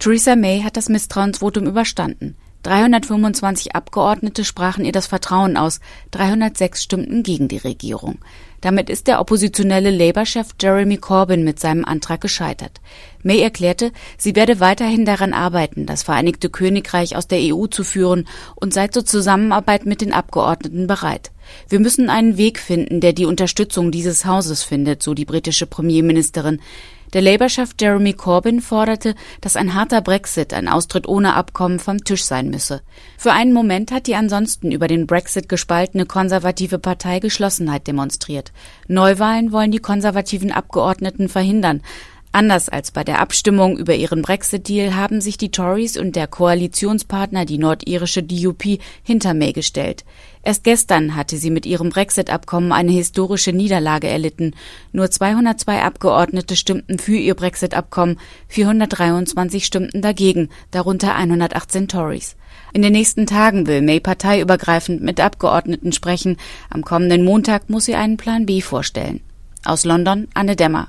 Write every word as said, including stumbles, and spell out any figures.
Theresa May hat das Misstrauensvotum überstanden. dreihundertfünfundzwanzig Abgeordnete sprachen ihr das Vertrauen aus, dreihundertsechs stimmten gegen die Regierung. Damit ist der oppositionelle Labour-Chef Jeremy Corbyn mit seinem Antrag gescheitert. May erklärte, sie werde weiterhin daran arbeiten, das Vereinigte Königreich aus der E U zu führen und sei zur Zusammenarbeit mit den Abgeordneten bereit. Wir müssen einen Weg finden, der die Unterstützung dieses Hauses findet, so die britische Premierministerin. Der Labour-Chef Jeremy Corbyn forderte, dass ein harter Brexit, ein Austritt ohne Abkommen, vom Tisch sein müsse. Für einen Moment hat die ansonsten über den Brexit gespaltene konservative Partei Geschlossenheit demonstriert. Neuwahlen wollen die konservativen Abgeordneten verhindern. Anders als bei der Abstimmung über ihren Brexit-Deal haben sich die Tories und der Koalitionspartner, die nordirische D U P, hinter May gestellt. Erst gestern hatte sie mit ihrem Brexit-Abkommen eine historische Niederlage erlitten. Nur zweihundertzwei Abgeordnete stimmten für ihr Brexit-Abkommen, vierhundertdreiundzwanzig stimmten dagegen, darunter hundertachtzehn Tories. In den nächsten Tagen will May parteiübergreifend mit Abgeordneten sprechen. Am kommenden Montag muss sie einen Plan B vorstellen. Aus London, Anne Demmer.